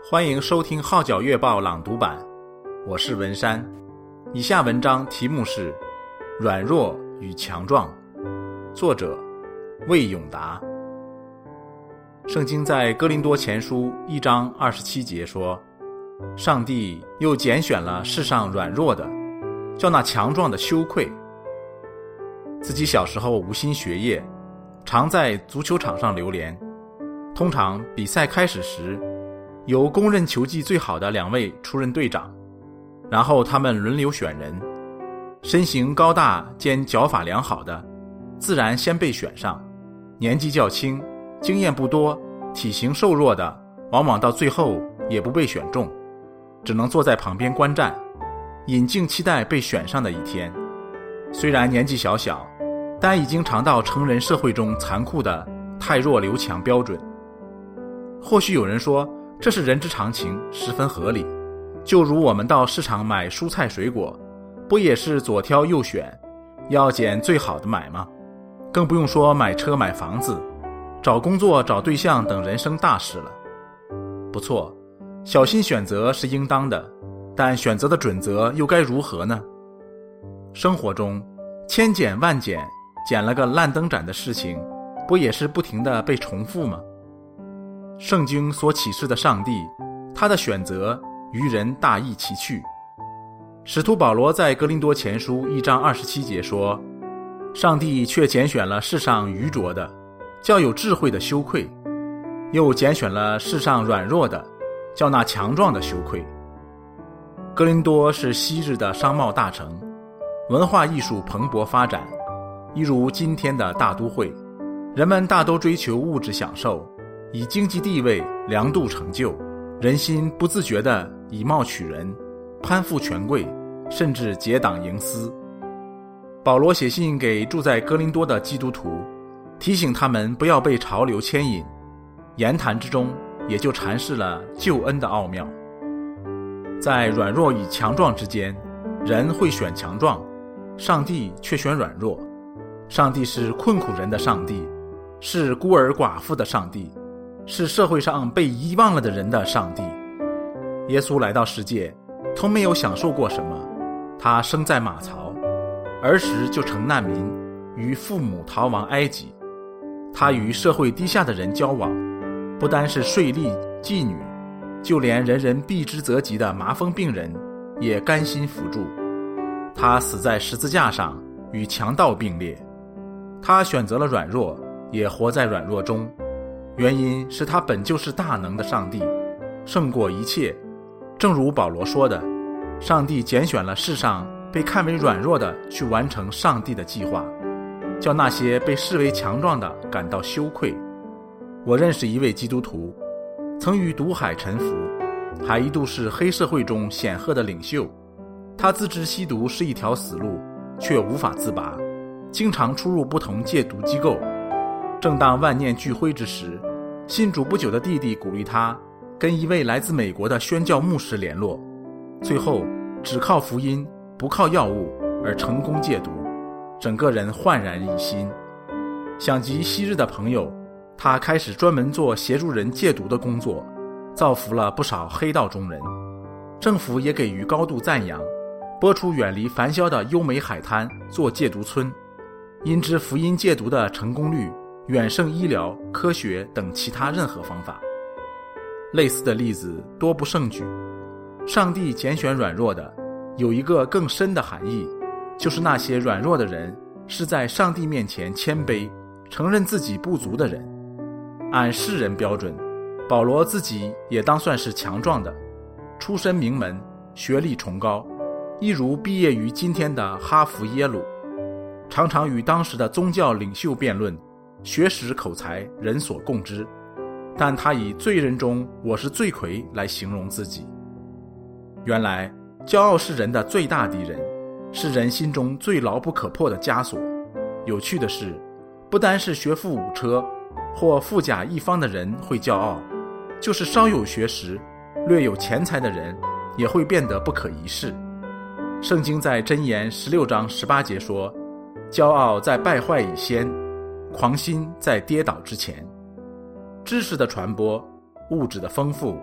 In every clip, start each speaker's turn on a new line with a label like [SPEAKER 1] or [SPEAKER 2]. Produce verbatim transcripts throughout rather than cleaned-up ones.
[SPEAKER 1] 欢迎收听号角月报朗读版，我是文山。以下文章题目是软弱与强壮，作者魏永达。圣经在哥林多前书一章二十七节说，上帝又拣选了世上软弱的，叫那强壮的羞愧。自己小时候无心学业，常在足球场上流连。通常比赛开始时，由公认球技最好的两位出任队长，然后他们轮流选人。身形高大兼脚法良好的，自然先被选上；年纪较轻、经验不多、体型瘦弱的，往往到最后也不被选中，只能坐在旁边观战，引颈期待被选上的一天。虽然年纪小小，但已经尝到成人社会中残酷的太弱留强标准。或许有人说，这是人之常情，十分合理。就如我们到市场买蔬菜水果，不也是左挑右选，要拣最好的买吗？更不用说买车买房子，找工作找对象等人生大事了。不错，小心选择是应当的，但选择的准则又该如何呢？生活中千拣万拣，捡了个烂灯盏的事情，不也是不停地被重复吗？圣经所启示的上帝，他的选择于人大异其趣。使徒保罗在哥林多前书一章二十七节说，上帝却拣选了世上愚拙的，叫有智慧的羞愧；又拣选了世上软弱的，叫那强壮的羞愧。哥林多是昔日的商贸大城，文化艺术蓬勃发展，一如今天的大都会，人们大都追求物质享受，以经济地位量度成就，人心不自觉地以貌取人，攀附权贵，甚至结党营私。保罗写信给住在哥林多的基督徒，提醒他们不要被潮流牵引，言谈之中也就阐释了救恩的奥妙。在软弱与强壮之间，人会选强壮，上帝却选软弱。上帝是困苦人的上帝，是孤儿寡妇的上帝，是社会上被遗忘了的人的上帝。耶稣来到世界，从没有享受过什么。他生在马槽，儿时就成难民，与父母逃亡埃及。他与社会低下的人交往，不单是税吏、妓女，就连人人避之则吉的麻风病人也甘心扶助。他死在十字架上，与强盗并列。他选择了软弱，也活在软弱中，原因是他本就是大能的上帝，胜过一切。正如保罗说的，上帝拣选了世上被看为软弱的，去完成上帝的计划，叫那些被视为强壮的感到羞愧。我认识一位基督徒，曾于毒海沉浮，还一度是黑社会中显赫的领袖。他自知吸毒是一条死路，却无法自拔，经常出入不同戒毒机构。正当万念俱灰之时，信主不久的弟弟鼓励他跟一位来自美国的宣教牧师联络，最后只靠福音不靠药物而成功戒毒，整个人焕然一新。想及昔日的朋友，他开始专门做协助人戒毒的工作，造福了不少黑道中人。政府也给予高度赞扬，拨出远离繁嚣的优美海滩做戒毒村，因之福音戒毒的成功率远胜医疗、科学等其他任何方法。类似的例子多不胜举。上帝拣选软弱的，有一个更深的含义，就是那些软弱的人是在上帝面前谦卑，承认自己不足的人。按世人标准，保罗自己也当算是强壮的，出身名门，学历崇高，一如毕业于今天的哈佛耶鲁，常常与当时的宗教领袖辩论，学识口才人所共知，但他以罪人中我是罪魁来形容自己。原来骄傲是人的最大敌人，是人心中最牢不可破的枷锁。有趣的是，不单是学富五车或富甲一方的人会骄傲，就是稍有学识、略有钱财的人也会变得不可一世。圣经在箴言十六章十八节说，骄傲在败坏以先，狂心在跌倒之前。知识的传播，物质的丰富，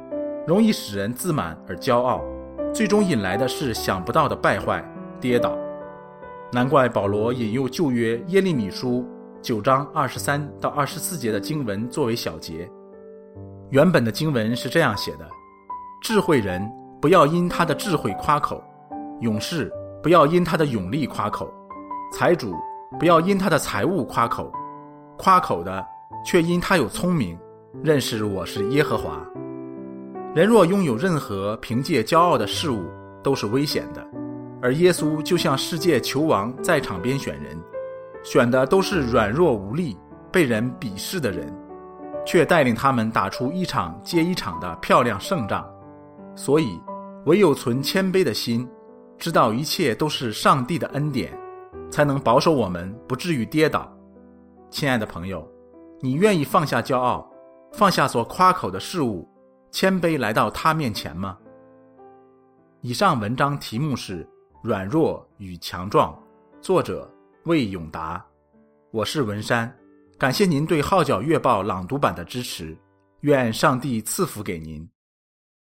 [SPEAKER 1] 容易使人自满而骄傲，最终引来的是想不到的败坏、跌倒。难怪保罗引用旧约耶利米书九章二十三到二十四节的经文作为小节。原本的经文是这样写的：智慧人不要因他的智慧夸口，勇士不要因他的勇力夸口，财主不要因他的财物夸口，夸口的却因他有聪明，认识我是耶和华。人若拥有任何凭借骄傲的事物，都是危险的。而耶稣就像世界球王在场边选人，选的都是软弱无力、被人鄙视的人，却带领他们打出一场接一场的漂亮胜仗。所以唯有存谦卑的心，知道一切都是上帝的恩典，才能保守我们不至于跌倒。亲爱的朋友，你愿意放下骄傲，放下所夸口的事物，谦卑来到他面前吗？以上文章题目是软弱与强壮，作者魏永达。我是文山，感谢您对号角月报朗读版的支持，愿上帝赐福给您。